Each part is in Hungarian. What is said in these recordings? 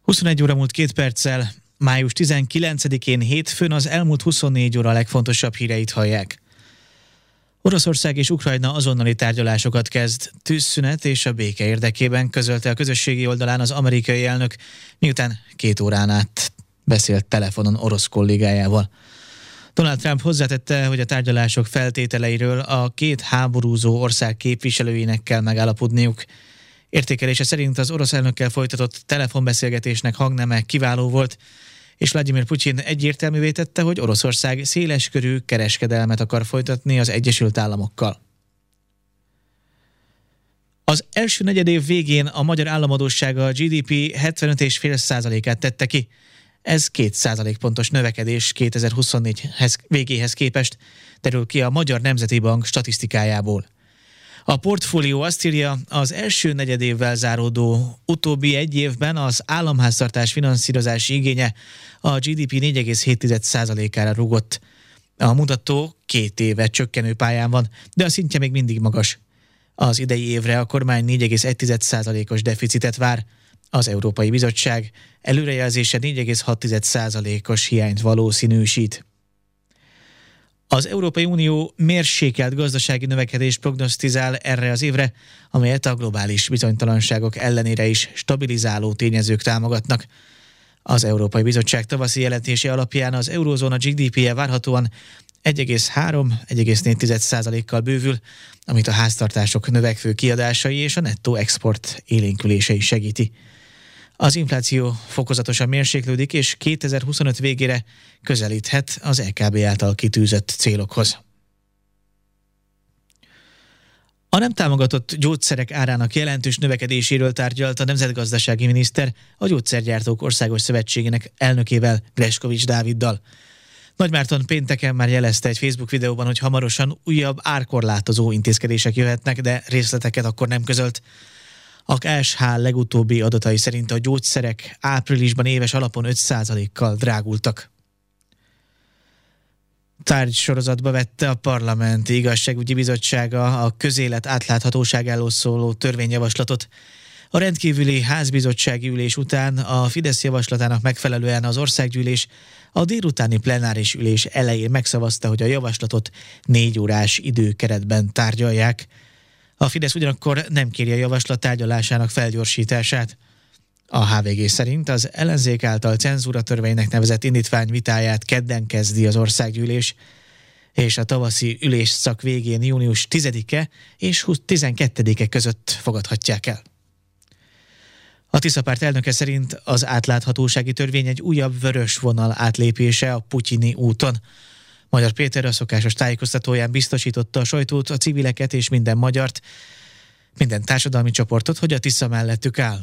21 óra múlt 2 perccel, május 19-én hétfőn az elmúlt 24 óra legfontosabb híreit hallják. Oroszország és Ukrajna azonnali tárgyalásokat kezd, tűzszünet és a béke érdekében, közölte a közösségi oldalán az amerikai elnök, miután 2 órán át beszélt telefonon orosz kollégájával. Donald Trump hozzátette, hogy a tárgyalások feltételeiről a két háborúzó ország képviselőinek kell megállapodniuk. Értékelése szerint az orosz elnökkel folytatott telefonbeszélgetésnek hangneme kiváló volt, és Vladimir Putyin egyértelművé tette, hogy Oroszország széleskörű kereskedelmet akar folytatni az Egyesült Államokkal. Az első negyedév végén a magyar államadóssága a GDP 75,5%-át tette ki. Ez 2 pontos növekedés 2024 végéhez képest, derül ki a Magyar Nemzeti Bank statisztikájából. A portfólió azt írja, az első negyedévvel záródó utóbbi egy évben az államháztartás finanszírozási igénye a GDP 4,7%-ára rúgott. A mutató 2 éve csökkenő pályán van, de a szintje még mindig magas. Az idei évre a kormány 4,1%-os deficitet vár. Az Európai Bizottság előrejelzése 4,6%-os hiányt valószínűsít. Az Európai Unió mérsékelt gazdasági növekedést prognosztizál erre az évre, amelyet a globális bizonytalanságok ellenére is stabilizáló tényezők támogatnak. Az Európai Bizottság tavaszi jelentése alapján az eurózóna GDP-je várhatóan 1,3-1,4%-kal bővül, amit a háztartások növekvő kiadásai és a nettó export élénkülései segíti. Az infláció fokozatosan mérséklődik, és 2025 végére közelíthet az EKB által kitűzött célokhoz. A nem támogatott gyógyszerek árának jelentős növekedéséről tárgyalt a nemzetgazdasági miniszter a Gyógyszergyártók Országos Szövetségének elnökével, Greskovics Dáviddal. Nagymárton pénteken már jelezte egy Facebook videóban, hogy hamarosan újabb árkorlátozó intézkedések jöhetnek, de részleteket akkor nem közölt. A KSH legutóbbi adatai szerint a gyógyszerek áprilisban éves alapon 5%-kal drágultak. Tárgysorozatba vette a Parlamenti Igazságügyi Bizottsága a közélet átláthatóságáról szóló törvényjavaslatot. A rendkívüli házbizottsági ülés után a Fidesz javaslatának megfelelően az országgyűlés a délutáni plenáris ülés elején megszavazta, hogy a javaslatot 4 órás időkeretben tárgyalják. A Fidesz ugyanakkor nem kéri a javaslat tárgyalásának felgyorsítását. A HVG szerint az ellenzék által cenzúratörvénynek nevezett indítvány vitáját kedden kezdi az országgyűlés, és a tavaszi ülésszak végén június 10-e és 12-e között fogadhatják el. A Tisza Párt elnöke szerint az átláthatósági törvény egy újabb vörös vonal átlépése a putyini úton. Magyar Péter a szokásos tájékoztatóján biztosította a sajtót, a civileket és minden magyart, minden társadalmi csoportot, hogy a Tisza mellettük áll.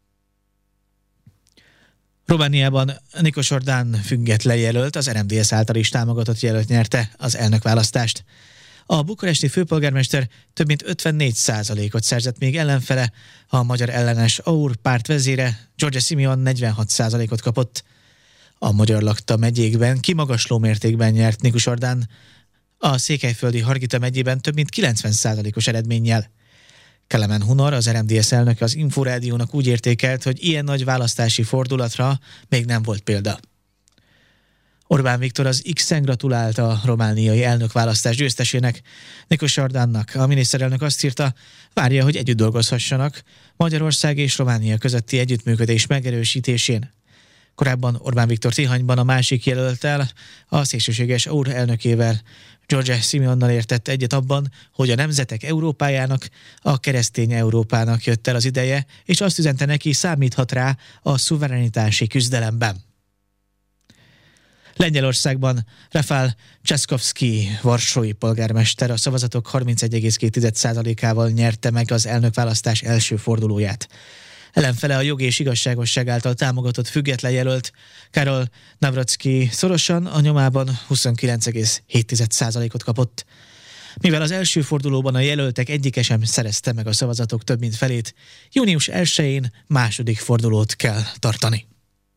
Romániában Nikos Ordan független jelölt, az RMDSZ által is támogatott jelölt nyerte az elnökválasztást. A bukaresti főpolgármester több mint 54%-ot szerzett, még ellenfele, a magyar ellenes AUR párt vezére, George Simeon 46%-ot kapott. A magyar lakta megyékben kimagasló mértékben nyert Nikos Ordan, a székelyföldi Hargita megyében több mint 90%-os eredménnyel. Kelemen Hunor, az RMDSZ elnöke az Inforádiónak úgy értékelt, hogy ilyen nagy választási fordulatra még nem volt példa. Orbán Viktor az X-en gratulált a romániai elnökválasztás győztesének, Nikos Ordannak. A miniszterelnök azt írta, várja, hogy együtt dolgozhassanak Magyarország és Románia közötti együttműködés megerősítésén. Korábban Orbán Viktor Tihanyban a másik jelölttel, a szélsőséges AUR elnökével, George Simeonnal értett egyet abban, hogy a nemzetek Európájának, a keresztény Európának jött el az ideje, és azt üzente neki, számíthat rá a szuverenitási küzdelemben. Lengyelországban Rafał Trzaskowski varsói polgármester a szavazatok 31,2%-ával nyerte meg az elnökválasztás első fordulóját. Ellenfele a Jog és Igazságosság által támogatott független jelölt Karol Nawrocki szorosan a nyomában 29,7%-ot kapott. Mivel az első fordulóban a jelöltek egyike sem szerezte meg a szavazatok több mint felét, június 1-én második fordulót kell tartani.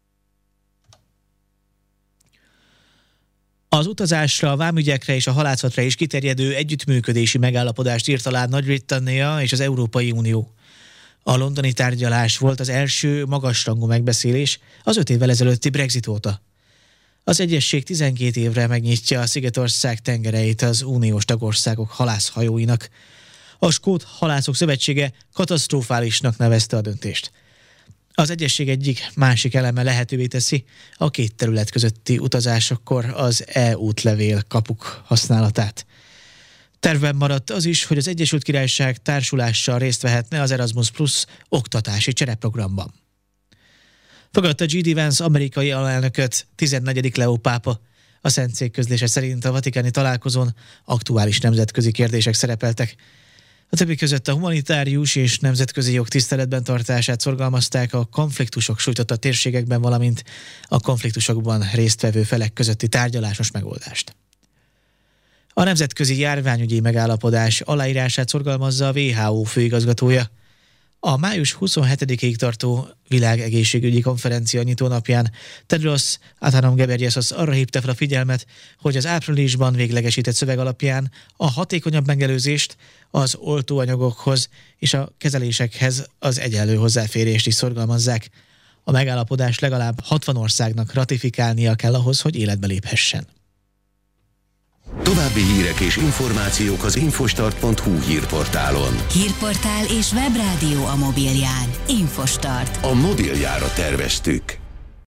Az utazásra, a vámügyekre és a halászatra is kiterjedő együttműködési megállapodást írt alá Nagy-Britannia és az Európai Unió. A londoni tárgyalás volt az első magasrangú megbeszélés az 5 évvel ezelőtti Brexit óta. Az egyezség 12 évre megnyitja a Szigetország tengereit az uniós tagországok halászhajóinak. A Skót Halászok Szövetsége katasztrofálisnak nevezte a döntést. Az egyezség egyik másik eleme lehetővé teszi a két terület közötti utazásokkor az e-útlevél kapuk használatát. Tervben maradt az is, hogy az Egyesült Királyság társulással részt vehetne az Erasmus Plus oktatási csereprogramban. Fogadta J.D. Vance amerikai alelnököt 14. Leó pápa. A Szentszék közlése szerint a vatikáni találkozón aktuális nemzetközi kérdések szerepeltek. A többi között a humanitárius és nemzetközi jog tiszteletben tartását szorgalmazták a konfliktusok sújtotta térségekben, valamint a konfliktusokban résztvevő felek közötti tárgyalásos megoldást. A nemzetközi járványügyi megállapodás aláírását szorgalmazza a WHO főigazgatója. A május 27-ig tartó világegészségügyi konferencia nyitónapján Tedros Adhanom Ghebreyesus arra hívta fel a figyelmet, hogy az áprilisban véglegesített szöveg alapján a hatékonyabb megelőzést, az oltóanyagokhoz és a kezelésekhez az egyenlő hozzáférést is szorgalmazzák. A megállapodás legalább 60 országnak ratifikálnia kell ahhoz, hogy életbe léphessen. További hírek és információk az infostart.hu hírportálon. Hírportál és webrádió a mobilján. Infostart. A mobiljára terveztük.